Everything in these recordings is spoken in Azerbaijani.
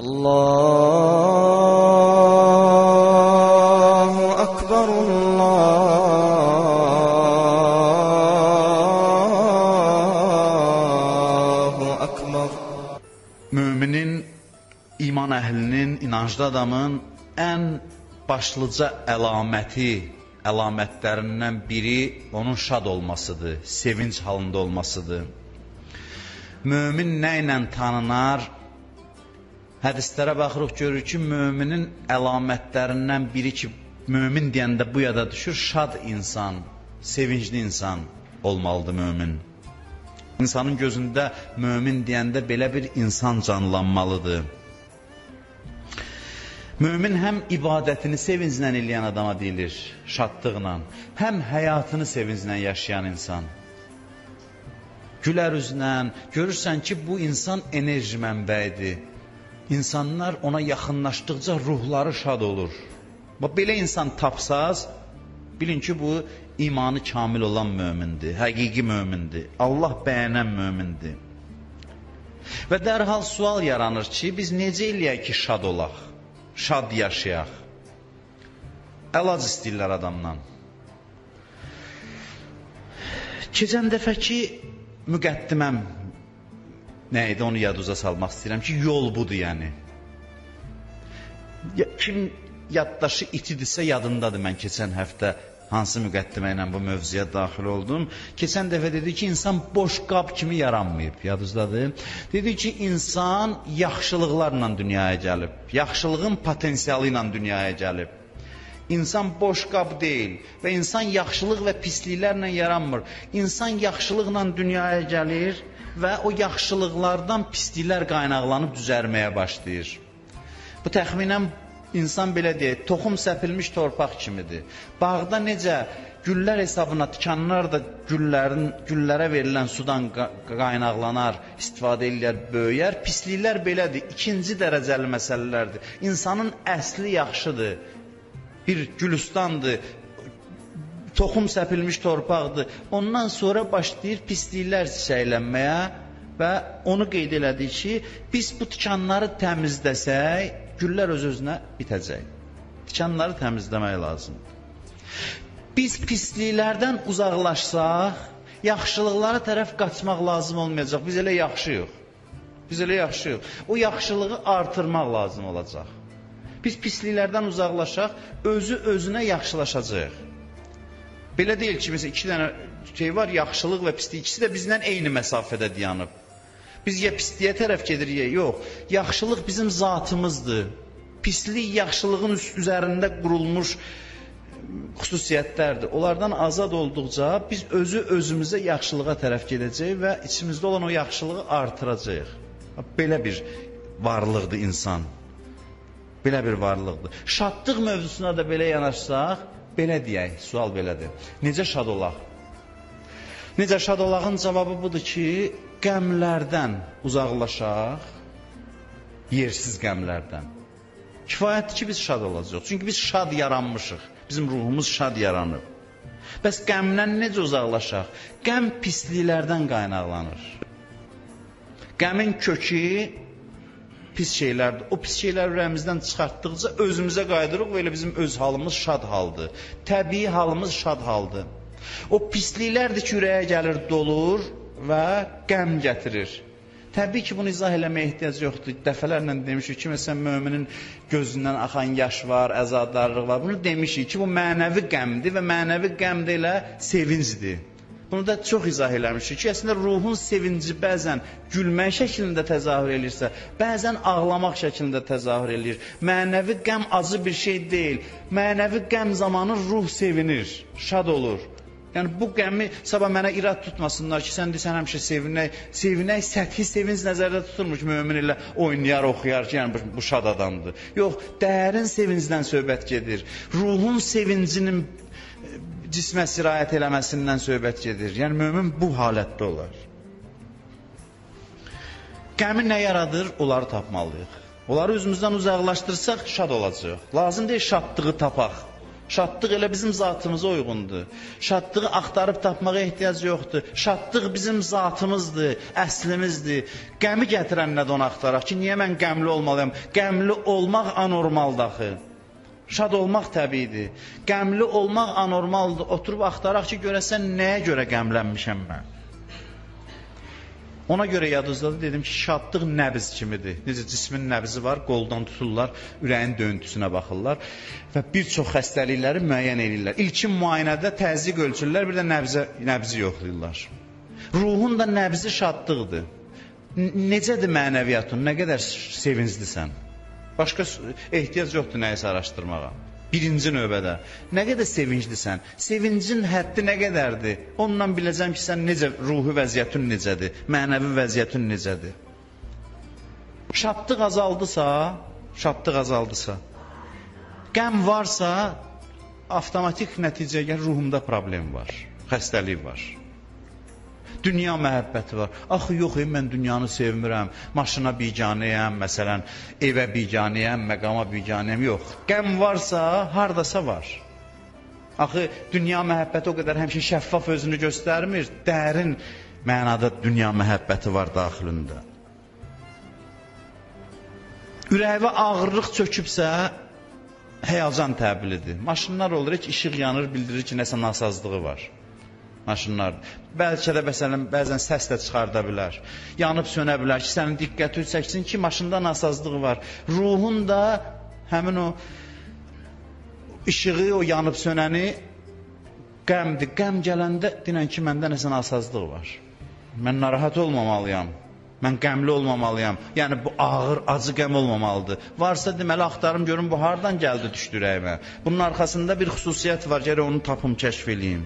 Allahu Ekber, Allahu Ekber. Müminin, iman əhlinin, inanclı adamın ən başlıca əlamətlərindən biri onun şad olmasıdır, sevinç halında olmasıdır. Mömin nə ilə tanınar? Hədislərə baxırıq, görürük ki, müminin əlamətlərindən biri ki, mömin deyəndə bu yada düşür, şad insan, sevincli insan olmalıdır mömin. İnsanın gözündə mömin deyəndə belə bir insan canlanmalıdır. Mömin həm ibadətini sevinclə eləyən adama deyilir, şadlıqla, həm həyatını sevinclə yaşayan insan. Gülər üzlə, görürsən ki, bu insan enerji mənbəyidir. İnsanlar ona yaxınlaşdıqca ruhları şad olur. Belə insan tapsaz, bilin ki, bu imanı kamil olan mömindir, həqiqi mömindir, Allah bəyənən mömindir. Və dərhal sual yaranır ki, biz necə eləyək ki, şad olaq, şad yaşayaq? Əlac istəyirlər adamdan. Keçən dəfəki müqəddiməm nə idi, onu yaduza salmaq istəyirəm ki, yol budur yəni. Kim yaddaşı itidirsə yadındadır, mən keçən həftə hansı müqəddimə ilə bu mövzuya daxil oldum. Keçən dəfə dedi ki, insan boş qab kimi yaranmayıb, yadınızdadır. Dedi ki, insan yaxşılıqlarla dünyaya gəlib, yaxşılığın potensialı ilə dünyaya gəlib. İnsan boş qab deyil və insan yaxşılıq və pisliklərlə yaranmır. İnsan yaxşılıqla dünyaya gəlir və o yaxşılıqlardan pisliklər qaynaqlanıb düzərməyə başlayır. Bu təxminən insan belə deyək, toxum səpilmiş torpaq kimidir. Bağda necə güllər hesabına tikanlar da güllərə verilən sudan qaynaqlanar, istifadə edirlər, böyüyər. Pisliklər belədir, ikinci dərəcəli məsələlərdir. İnsanın əsli yaxşıdır, bir gülüstandır, toxum səpilmiş torpaqdır. Ondan sonra başlayır pisliklər çiçəklənməyə və onu qeyd elədik ki, biz bu tikanları təmizləsək, güllər öz-özünə bitəcək. Tikanları təmizləmək lazımdır. Biz pisliklərdən uzaqlaşsaq, yaxşılıqlara tərəf qaçmaq lazım olmayacaq. Biz elə yaxşıyıq. O yaxşılığı artırmaq lazım olacaq. Biz pisliklərdən uzaqlaşaq, özü-özünə yaxşılaşacaq. Belə deyil ki, məsələn, iki dənə şey var, yaxşılıq və pislik, ikisi də bizdən eyni məsafədə dayanıb. Biz ya pisliyə tərəf gedirik, ya yox. Yaxşılıq bizim zatımızdır. Pislik yaxşılığın üzərində qurulmuş xüsusiyyətlərdir. Onlardan azad olduqca biz özümüzə yaxşılığa tərəf gedəcəyik və içimizdə olan o yaxşılığı artıracağıq. Belə bir varlıqdır insan. Belə bir varlıqdır. Şadlıq mövzusuna da belə yanaşsaq, belə deyək, sual belədir. Necə şad olaq? Necə şad olağın cavabı budur ki, qəmlərdən uzaqlaşaq, yersiz qəmlərdən. Kifayətdir ki, biz şad olacaq. Çünki biz şad yaranmışıq. Bizim ruhumuz şad yaranıb. Bəs qəmdən necə uzaqlaşaq? Qəm pisliklərdən qaynaqlanır. Qəmin kökü pis şeylərdir. O pis şeylər ürəyimizdən çıxartdıqca özümüzə qayıdırıq və elə bizim öz halımız şad haldır. Təbii halımız şad haldır. O pisliklərdir ki, ürəyə gəlir, dolur və qəm gətirir. Təbii ki, bunu izah eləməyə ehtiyac yoxdur. Dəfələrlə demişik ki, məsələn, möminin gözündən axan yaş var, əzadarlıq var. Bunu demişik ki, bu mənəvi qəmdir və mənəvi qəm də elə sevincdir. Bunu da çox izah eləmişik ki, əslində ruhun sevinci bəzən gülmək şəklində təzahür edirsə, bəzən ağlamaq şəklində təzahür edir. Mənəvi qəm acı bir şey deyil. Mənəvi qəm zamanı ruh sevinir, şad olur. Yəni bu qəmi sabah mənə irad tutmasınlar ki, sən deyirsən həmişə sevinək, səthi sevinc nəzərdə tutulmuş, mömin ilə oynayar, oxuyar ki, yəni bu şad adamdır. Yox, dərin sevincdən söhbət gedir. Ruhun sevincinin cismə sirayət eləməsindən söhbət gedir. Yəni mömin bu halətdə olar. Qəmi nə yaradır? Onları tapmalıyıq. Onları özümüzdən uzaqlaşdırsaq şad olacaq. Lazım deyil şadlığı tapaq. Şadlıq elə bizim zatımıza uyğundur. Şadlığı axtarıb tapmağa ehtiyac yoxdur. Şadlıq bizim zatımızdır, əslimizdir. Qəmi gətirən nədir onu axtaraq ki, niyə mən qəmli olmalıyam? Qəmli olmaq anormaldır axı. Şad olmaq təbiidir. Qəmli olmaq anormaldır. Oturub axtaraq ki, görəsən nəyə görə qəmlənmişəm mən? Ona görə yadınızdadır, dedim ki, şadlıq nəbz kimidir. Necə cismin nəbzi var, qoldan tuturlar, ürəyin döyüntüsünə baxırlar və bir çox xəstəlikləri müəyyən edirlər. İlkin müayinədə təzyiq ölçürlər, bir də nəbzi yoxlayırlar. Ruhun da nəbzi şadlıqdır. Necədir mənəviyyatın, nə qədər sevinclisən? Başqa ehtiyac yoxdur nəyisə araşdırmağa. Birinci növbədə. Nə qədər sevinclisən? Sevincin həddi nə qədərdir? Ondan biləcəm ki, sən necə, ruhi vəziyyətin necədir? Mənəvi vəziyyətin necədir? Şadlıq azaldısa, qəm varsa, avtomatik nəticəyə ruhumda problem var, xəstəlik var. Dünya məhəbbəti var. Axı yox, mən dünyanı sevmirəm, maşına biganəyəm, məsələn, evə biganəyəm, məqama biganəyəm, yox. Qəm varsa, hardasa var. Axı dünya məhəbbəti o qədər həmişə şəffaf özünü göstərmir, dərin mənada dünya məhəbbəti var daxilində. Ürəyivə ağırlıq çökübsə, həyəcan təbilidir. Maşınlar olur, heç işıq yanır, bildirir ki, nəsə nasazlığı var. Maşınlar. Bəlkə də bəzən səs də çıxarda bilər. Yanıb sönə bilər ki, sənin diqqəti çəksin ki, maşında nasazlığı var. Ruhun da həmin o işığı, o yanıb sönəni qəmdir. Qəm gələndə dinən ki, məndə nəsə nasazlıq var. Mən narahat olmamalıyam. Mən qəmli olmamalıyam. Yəni bu ağır, acı qəm olmamalıdır. Varsa deməli axtarım görüm bu hardan gəldi düşdü ürəyimə. Bunun arxasında bir xüsusiyyət var, gərək onu tapım, kəşf eləyim.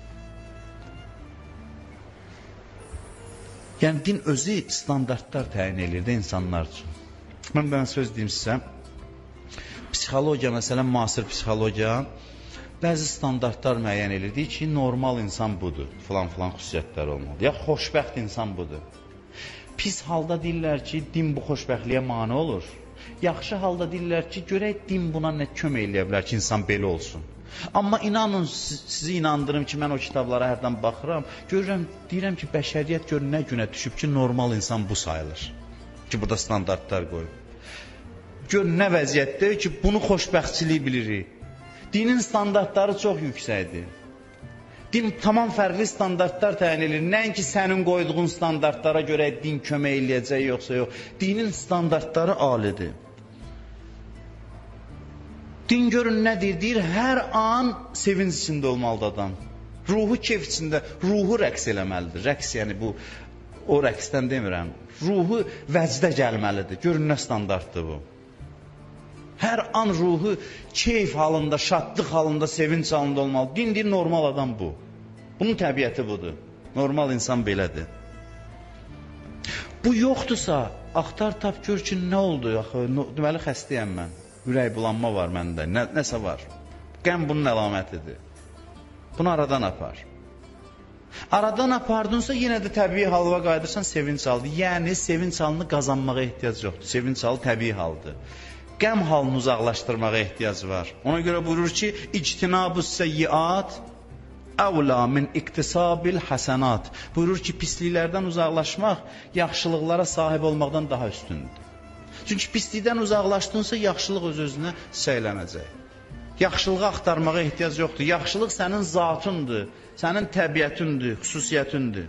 Yəni din özü standartlar təyin edir də insanlar üçün. Mən söz deyim sizə, psixologiya, məsələn, müasir psixologiya bəzi standartlar müəyyən edirdi ki, normal insan budur, filan xüsusiyyətlər olmalı. Ya xoşbəxt insan budur. Pis halda deyirlər ki, din bu xoşbəxtliyə mane olur. Yaxşı halda deyirlər ki, görək din buna nə kömək eləyə bilər ki, insan belə olsun. Amma inanın, sizi inandırım ki, mən o kitablara hərdən baxıram, görürəm, deyirəm ki, bəşəriyyət gör nə günə düşüb ki, normal insan bu sayılır. Ki, burada standartlar qoyub. Gör nə vəziyyətdir ki, bunu xoşbəxtçiliyi bilirik. Dinin standartları çox yüksəkdir. Din tamam fərqli standartlar təyin edir. Nəinki sənin qoyduğun standartlara görə din kömək eləyəcək, yoxsa yox. Dinin standartları alidir. Din görün nə deyir? Deyir, hər an sevinç içində olmalıdır adam. Ruhu keyf içində, ruhu rəqs eləməlidir. Rəqs, yəni bu, o rəqsdən demirəm. Ruhu vəcdə gəlməlidir. Görün nə standartdır bu. Hər an ruhu keyf halında, şadlıq halında, sevinç halında olmalı. Din deyir, normal adam bu. Bunun təbiəti budur. Normal insan belədir. Bu yoxdursa, axtar tap gör ki, nə oldu? Deməli, xəstəyəm mən. Ürək bulanma var məndə, nəsə var. Qəm bunun əlamətidir. Bunu aradan apar. Aradan apardınsa yenə də təbii halva qayıdırsan, sevinç haldır. Yəni, sevinç halını qazanmağa ehtiyac yoxdur. Sevinç halı təbii haldır. Qəm halını uzaqlaşdırmağa ehtiyac var. Ona görə buyurur ki, İctinabus seyyiat əvla min iktisabil həsənat. Buyurur ki, pisliklərdən uzaqlaşmaq yaxşılıqlara sahib olmaqdan daha üstündür. Çünki pislikdən uzaqlaşdınsa, yaxşılıq öz-özünə çiçəklənəcək. Yaxşılığı axtarmağa ehtiyac yoxdur. Yaxşılıq sənin zatındır, sənin təbiətindir, xüsusiyyətindir.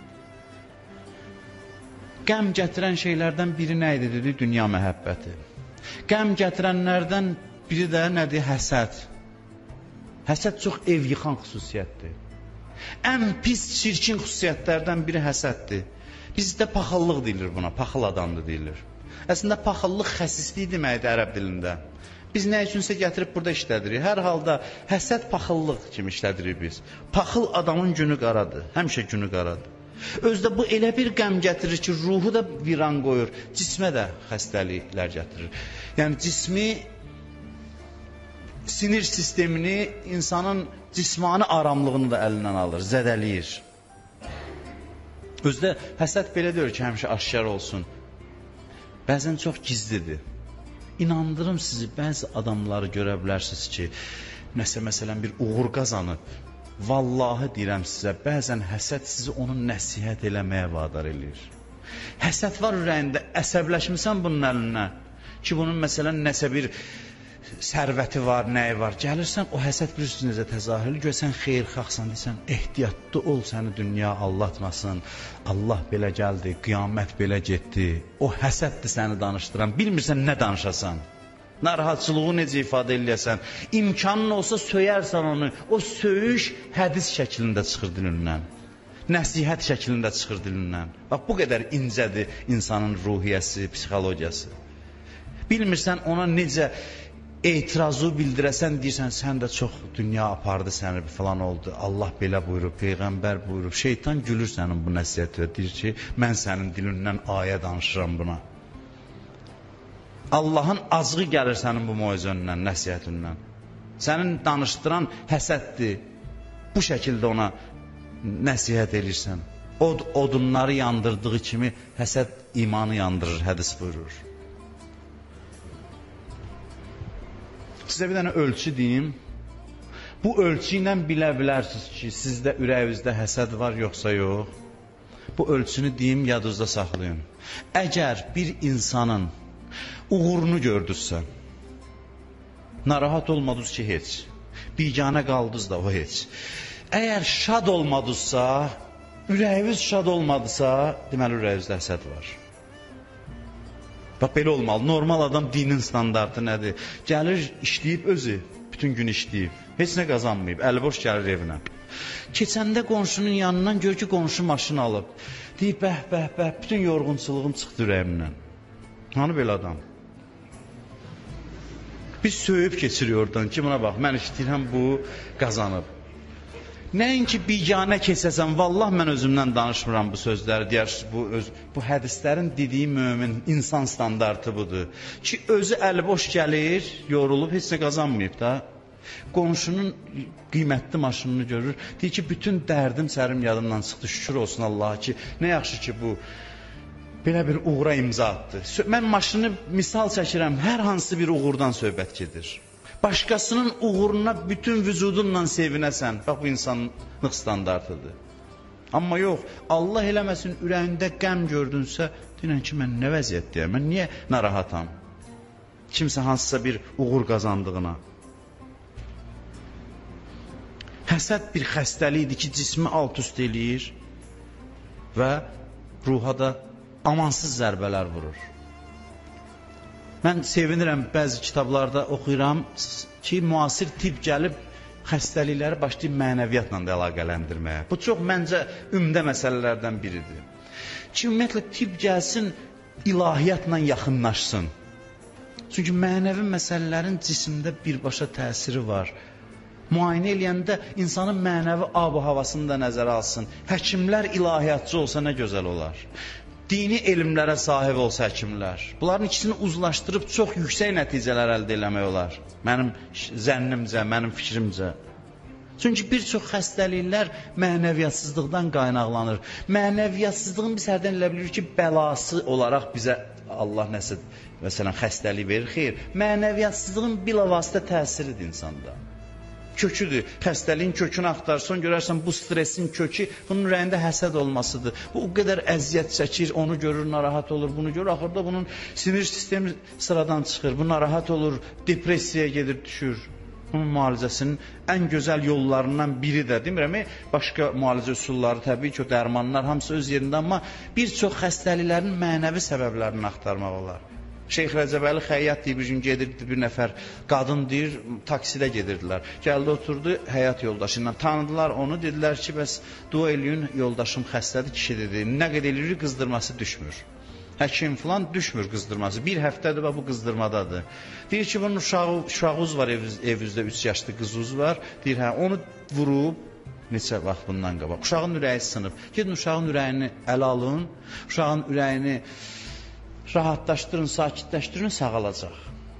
Qəm gətirən şeylərdən biri nə idi, dedi? Dünya məhəbbəti. Qəm gətirənlərdən biri də nədir? Həsəd. Həsəd çox ev yıxan xüsusiyyətdir. Ən pis, çirkin xüsusiyyətlərdən biri həsəddir. Bizdə paxıllıq deyilir buna, paxıl adamdır deyilir. Əslində, paxıllıq xəsislik deməkdir ərəb dilində. Biz nə üçünsə gətirib burada işlədirik. Hər halda həsəd paxıllıq kimi işlədirik biz. Paxıl adamın günü qaradır, həmişə günü qaradır. Özdə bu elə bir qəm gətirir ki, ruhu da viran qoyur, cismə də xəstəliklər gətirir. Yəni, cismi, sinir sistemini, insanın cismani aramlığını da əlindən alır, zədəliyir. Özdə həsəd belə deyir ki, həmişə aşkar olsun. Bəzən çox gizlidir. İnandırım sizi, bəzi adamları görə bilərsiniz ki, nəsə məsələn bir uğur qazanıb, vallahi deyirəm sizə, bəzən həsəd sizi onun nəsihət eləməyə vadar eləyir. Həsəd var ürəyində, əsəbləşmirsən bunun əlindən ki, bunun məsələn nəsə bir sərvəti var, nəyi var. Gəlirsən, o həsəd bilirsiniz necə təzahürlü, görsən xeyirxahsan, deyirsən, ehtiyatlı ol, səni dünya aldatmasın, Allah belə gəldi, qiyamət belə getdi. O həsəddir səni danışdıran, bilmirsən nə danışasan. Narahatçılığı necə ifadə eləyəsən, imkanın olsa söyərsən onu, o söyüş hədis şəklində çıxır dilindən, nəsihət şəklində çıxır dilindən. Bax, bu qədər incədir insanın ruhiyyəsi, psixologiyası. Bilmirsən ona necə etirazı bildirəsən, deyirsən, sən də çox dünya apardı səni, falan oldu, Allah belə buyurub, Peyğəmbər buyurub, şeytan gülür sənin bu nəsihətə, deyir ki, mən sənin dilindən ayə danışıram buna. Allahın acığı gəlir sənin bu moizəndən, nəsihətindən. Sənin danışdıran həsəddir. Bu şəkildə ona nəsihət edirsən. Odunları yandırdığı kimi həsəd imanı yandırır, hədis buyurur. Sizə bir dənə ölçü deyim. Bu ölçü ilə bilə bilərsiniz ki, sizdə ürəyinizdə həsəd var, yoxsa yox. Bu ölçünü deyim, yadınızda saxlayın. Əgər bir insanın uğurunu gördünüzsə, narahat olmadınız ki, heç. Biganə qaldınız da, o heç. Əgər şad olmadınızsa, ürəyiniz şad olmadısa, deməli ürəyinizdə həsəd var. Bax, belə olmalı. Normal adam dinin standartı nədir? Gəlir, işləyib özü, bütün gün işləyib. Heç nə qazanmayıb, əli boş gəlir evinə. Keçəndə qonşunun yanından gör ki, qonşu maşın alıb. Deyib, bəh, bütün yorğunçuluğum çıxdı ürəyimdən. Hanı belə adam? Biz söyüb keçiriyor oradan ki, buna bax, mən işləyirəm, bu qazanıb. Nəinki biganə keçəsən, vallah mən özümdən danışmıram bu sözləri, deyirsiniz, bu hədislərin dediyi mömin insan standartı budur. Ki, özü əli boş gəlir, yorulub, heç nə qazanmayıb da. Qonşunun qiymətli maşınını görür, deyir ki, bütün dərdim sərim yadımdan çıxdı, şükür olsun Allaha ki, nə yaxşı ki bu belə bir uğura imza atdı. Mən maşını misal çəkirəm, hər hansı bir uğurdan söhbət gedir. Başqasının uğuruna bütün vücudunla sevinəsən, bax bu insanlıq standartıdır. Amma yox, Allah eləməsin ürəyində qəm gördünsə, deyən ki, mən nə vəziyyətdəyəm, mən niyə narahatam? Kimsə hansısa bir uğur qazandığına. Həsəd bir xəstəlikdir ki, cismi alt-üst eləyir və ruha da amansız zərbələr vurur. Mən sevinirəm, bəzi kitablarda oxuyuram ki, müasir tibb gəlib xəstəlikləri başlayıb mənəviyyatla da əlaqələndirməyə. Bu çox məncə ümdə məsələlərdən biridir. Ki, ümumiyyətlə tibb gəlsin, ilahiyyatla yaxınlaşsın. Çünki mənəvi məsələlərin cisimdə birbaşa təsiri var. Müayinə eləyəndə insanın mənəvi ab-ı havasını da nəzərə alsın. Həkimlər ilahiyyatçı olsa nə gözəl olar. Dini elmlərə sahib olsa həkimlər. Bunların ikisini uzlaşdırıb çox yüksək nəticələr əldə eləmək olar. Mənim zənnimcə, mənim fikrimcə. Çünki bir çox xəstəliklər mənəviyyatsızlıqdan qaynaqlanır. Mənəviyyatsızlığın biz hərdən elə bilirik ki, bəlası olaraq bizə Allah nəsə, məsələn, xəstəlik verir, xeyr. Mənəviyyatsızlığın bilavasitə təsiridir insanda. Köküdür. Xəstəliyin kökünü axtarsan, görərsən bu stresin kökü bunun ürəyində həsəd olmasıdır. Bu o qədər əziyyət çəkir, onu görür, narahat olur, bunu görür. Axırda bunun sinir sistemi sıradan çıxır. Bu narahat olur, depressiyaya gedir, düşür. Bunun müalicəsinin ən gözəl yollarından biri də, demirəm, başqa müalicə üsulları təbii ki, o dərmanlar hamısı öz yerində, amma bir çox xəstəliklərin mənəvi səbəblərini axtarmaq olar. Şeyx Rəcəbəli Xəyyat deyir, bir gün gedirdi, bir nəfər qadın deyir, taksidə gedirdilər. Gəldi, oturdu, həyat yoldaşı ilə tanıdılar onu, dedilər ki, bəs dua eləyin, yoldaşım xəstədir, kişi dedi, nə qədər eləyir, qızdırması düşmür. Həkim falan düşmür qızdırması, bir həftədir bu qızdırmadadır. Deyir ki, bunun uşağınız var evinizdə, 3 yaşlı qızınız var, deyir, hə, onu vurub, neçə vaxt bundan qabaq, uşağın ürəyi sınıb, gedin uşağın ürəyini ələ alın, uşağın ürəyini rahatlaşdırın, sakitləşdirin, sağalacaq.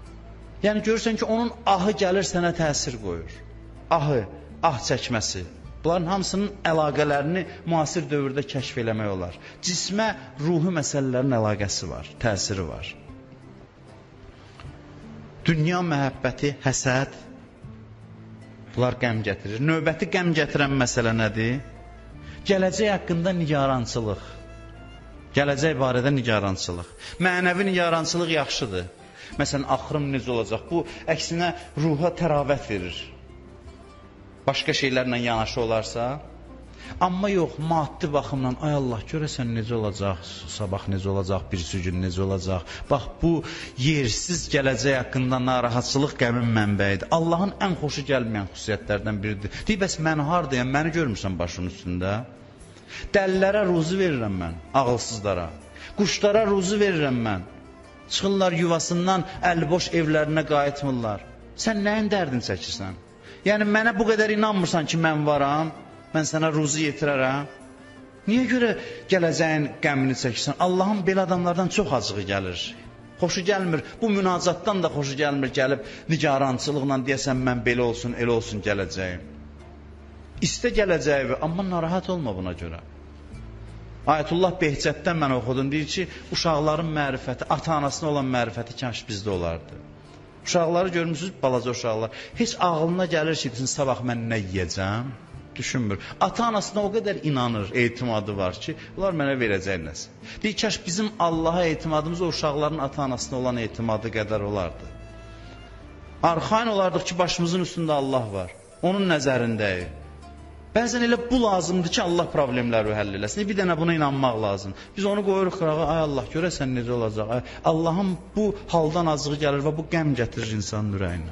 Yəni görürsən ki, onun ahı gəlir sənə təsir qoyur. Ahı, ah çəkməsi. Bunların hamısının əlaqələrini müasir dövrdə kəşf eləmək olar. Cismə, ruhi məsələlərin əlaqəsi var, təsiri var. Dünya məhəbbəti, həsəd, Bunlar qəm gətirir. Növbəti qəm gətirən məsələ nədir? Gələcək haqqında nigarançılıq. Gələcək barədə nigarançılıq. Mənəvi nigarançılıq yaxşıdır. Məsələn, axırım necə olacaq? Bu, əksinə ruha təravət verir. Başqa şeylərlə yanaşı olarsa. Amma yox, maddi baxımdan, ay Allah, görəsən necə olacaq, sabah necə olacaq, birisi gün necə olacaq. Bax, bu yersiz gələcək haqqında narahatçılıq qəmin mənbəyidir. Allahın ən xoşu gəlməyən xüsusiyyətlərdən biridir. Deyib, bəs mən haradayam, məni görmürsən başının üstündə? Dəllərə ruzu verirəm mən, ağılsızlara. Quşlara ruzu verirəm mən. Çıxırlar yuvasından, əlboş evlərinə qayıtmırlar. Sən nəyin dərdini çəkirsən? Yəni, mənə bu qədər inanmırsan ki, mən varam, mən sənə ruzu yetirərəm. Niyə görə gələcəyin qəmini çəkirsən? Allahın belə adamlardan çox acığı gəlir. Xoşu gəlmir, bu münacatdan da xoşu gəlmir, gəlib nigarançılıqla deyəsən, mən belə olsun, elə olsun gələcəyim. İstə gələcəyi, amma narahat olma buna görə. Ayətullah Behcətdən mən oxudum, deyir ki, uşaqların mərifəti, ata-anasına olan mərifəti kaş bizdə olardı. Uşaqları görmürsünüz, balaca uşaqlar. Heç ağlına gəlir ki, sabah mən nə yiyəcəm? Düşünmür. Ata-anasına o qədər inanır, etimadı var ki, bunlar mənə verəcək nəsə. Deyir, kaş bizim Allaha etimadımız o uşaqların ata-anasına olan etimadı qədər olardı. Arxain olardıq ki, başımızın üstündə Allah var. Onun nəzərindəyik. Bəzən elə bu lazımdır ki, Allah problemləri həll eləsin. Bir dənə buna inanmaq lazım. Biz onu qoyuruq qırağa, ay Allah, görəsən necə olacaq? Ay, Allahın bu haldan azığı gəlir və bu qəm gətirir insanın ürəyinə.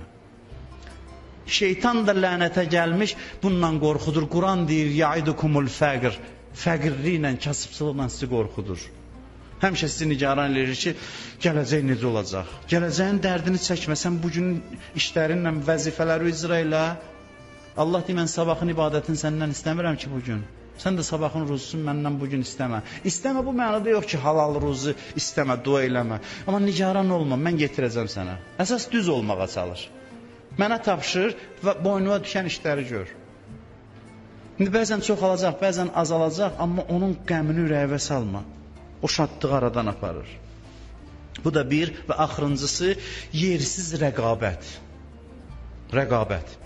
Şeytan da lənətə gəlmiş, bundan qorxudur. Quran deyir, yaidukumul fəqr. Fəqirliklə, kasıbçılıqla sizi qorxudur. Həmişə sizi nigaran edir ki, gələcək necə olacaq? Gələcəyin dərdini çəkməsən, bugün işlərinlə, vəzifələri icra elə. Allah deyir, mən sabahın ibadətini səndən istəmirəm ki, bugün. Sən də sabahın ruzusunu məndən bugün istəmə. İstəmə bu mənada yox ki, halal ruzu istəmə, dua eləmə. Amma nigaran olma, mən getirəcəm sənə. Əsas düz olmağa çalış. Mənə tapşır və boynuna düşən işləri gör. İndi bəzən çoxalacaq, bəzən azalacaq, amma onun qəmini ürəyivə salma. O şadlığı aradan aparır. Bu da bir və axırıncısı yersiz rəqabət. Rəqabət.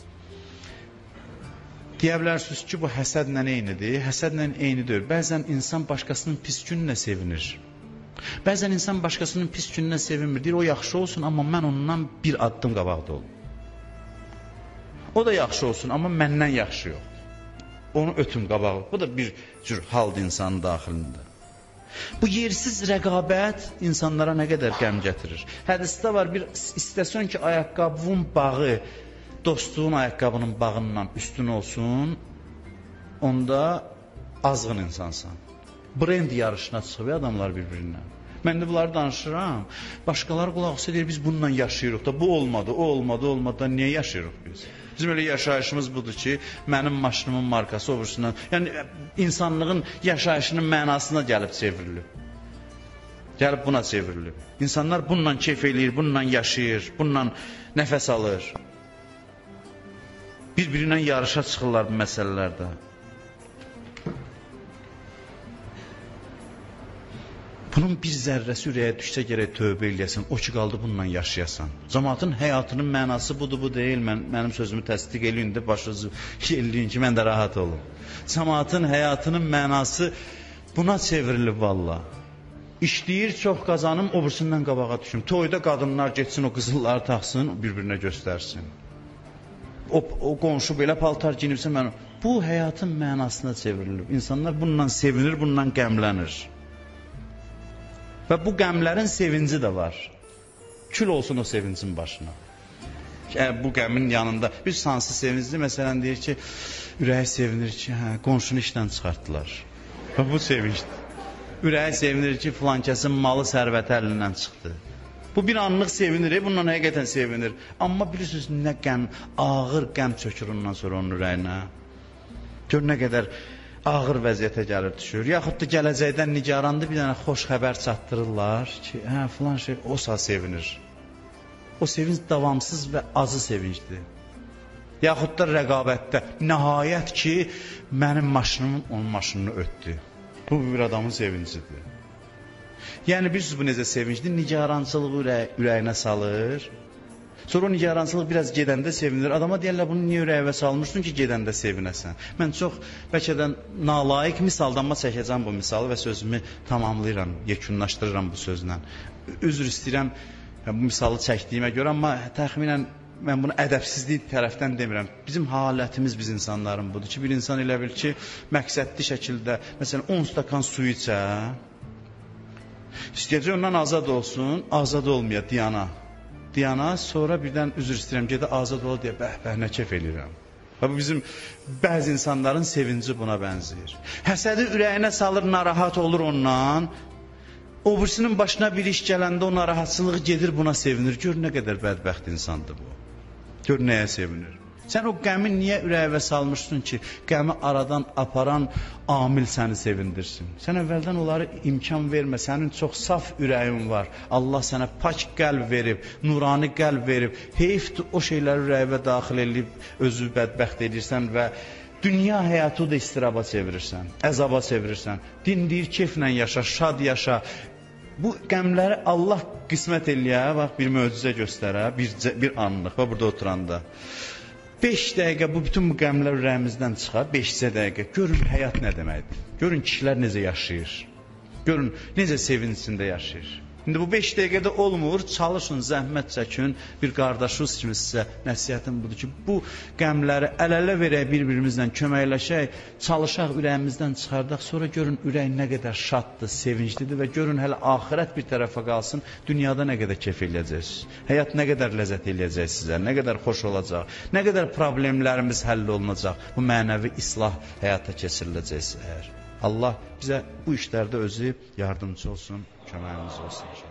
Deyə bilərsiniz ki, bu həsədlə eynidir. Həsədlə eynidir. Bəzən insan başqasının pis gününə sevinir. Bəzən insan başqasının pis gününə sevinmir. Deyir, o yaxşı olsun, amma mən ondan bir addım qabaqda olum. O da yaxşı olsun, amma məndən yaxşı yox. Onu ötüm qabağı. Bu da bir cür haldır insanın daxilində. Bu yersiz rəqabət insanlara nə qədər qəm gətirir. Hədisdə var, bir istəsən ki, ayaqqabının bağı dostluğun ayaqqabının bağından üstün olsun, onda azğın insansan. Brend yarışına çıxıb adamlar bir-birindən. Mən də bunları danışıram. Başqaları qulaq deyir, biz bununla yaşayırıq da, bu olmadı, o olmadı, olmadı da niyə yaşayırıq biz? Bizim elə yaşayışımız budur ki, mənim maşınımın markası obursundan, yəni insanlığın yaşayışının mənasına gəlib çevrilib. Gəlib buna çevrilib. İnsanlar bununla keyf eləyir, bununla yaşayır, bununla nəfəs alır. Bir-birinə yarışa çıxırlar bu məsələlərdə. Bunun bir zərrəsi ürəyə düşsə gərək tövbə eləyəsən, o ki qaldı bununla yaşayasan. Cəmaatın həyatının mənası budur, bu deyil. Mənim sözümü təsdiq eləyin də başınızı eləyin ki, mən də rahat olum. Cəmaatın həyatının mənası buna çevrilib valla. İşləyir, çox qazanım, obursundan qabağa düşüm. Toyda qadınlar getsin, o qızılları taxsın, bir-birinə göstərsin. O qonşu belə paltar giyinibsə, bu həyatın mənasına çevrilib. İnsanlar bununla sevinir, bununla qəmlənir. Və bu qəmlərin sevinci də var. Kül olsun o sevincin başına. Bu qəmin yanında bir sansı sevincli, məsələn deyir ki, ürəyi sevinir ki, qonşunu işdən çıxartdılar. Və bu sevincdir. Ürəyi sevinir ki, filan kəsin malı sərvəti əlindən çıxdı. Bu bir anlıq sevinir, bununla həqiqətən sevinir. Amma bilirsiniz, nə qəm, ağır qəm çökür ondan sonra onun ürəyinə. Gör nə qədər ağır vəziyyətə gəlir, düşür. Yaxud da gələcəkdən nigarandır, bir dənə xoş xəbər çatdırırlar ki, filan şey, o saat sevinir. O sevinç davamsız və azı sevincdir. Yaxud da rəqabətdə, nəhayət ki, mənim maşınım onun maşınını ötdü. Bu bir adamın sevincidir. Yəni bilirsiniz bu necə sevincdir? Nigarançılığı ürəyinə salır Sonra o nigarançılıq biraz gedəndə sevinir. Adama deyirlər, bunu niyə ürəyivə salmışsın ki, gedəndə sevinəsən? Mən çox bəlkə də nalayiq misaldanma çəkəcəm bu misalı və sözümü tamamlayıram, yekunlaşdırıram bu sözlə. Üzr istəyirəm bu misalı çəkdiyimə görə, amma təxminən mən bunu ədəbsizlik tərəfdən demirəm. Bizim halətimiz biz insanların budur ki, bir insan elə bil ki, məqsədli şəkildə, məsələn, 10 stakan su içə, istəyəcək ondan azad olsun, azad olmaya, diyana, sonra birdən üzr istəyirəm, gedə azad ola deyə, bəh, nə kef eləyirəm. Bu bizim bəzi insanların sevinci buna bənzəyir. Həsədi ürəyinə salır, narahat olur ondan, o birisinin başına bir iş gələndə o narahatçılığı gedir, buna sevinir. Gör nə qədər bədbəxt insandır bu. Gör nəyə sevinir. Sən o qəmi niyə ürəyivə salmışsın ki, qəmi aradan aparan amil səni sevindirsin. Sən əvvəldən onları imkan vermə, sənin çox saf ürəyin var. Allah sənə pak qəlb verib, nurani qəlb verib. Heyfdir o şeyləri ürəyivə daxil edib, özü bədbəxt edirsən və dünya həyatı da istiraba çevirirsən, əzaba çevirirsən. Din deyir, keyflə yaşa, şad yaşa. Bu qəmləri Allah qismət eləyə, bax, bir möcüzə göstərə, bir anlıq, bax, burada oturanda. 5 dəqiqə bütün bu qəmlər ürəyimizdən çıxar, 5 dəqiqə. Görün həyat nə deməkdir, görün kişilər necə yaşayır, görün necə sevincində yaşayır. İndi bu 5 dəqiqədə olmur, çalışın, zəhmət çəkin. Bir qardaşınız kimi sizə nəsiyyətim budur ki, bu qəmləri əl-ələ verək, bir-birimizlə köməkləşək, çalışaq, ürəyimizdən çıxardaq, sonra görün ürək nə qədər şaddır, sevinclidir və görün hələ axirət bir tərəfə qalsın, dünyada nə qədər keyf eləyəcəksiniz, həyat nə qədər ləzzət eləyəcək sizə, nə qədər xoş olacaq, nə qədər problemlərimiz həll olunacaq, bu mənəvi islah həyata keçiriləcək sizə. Allah bizə bu işlərdə özü yardımcı olsun, köməyimiz olsun.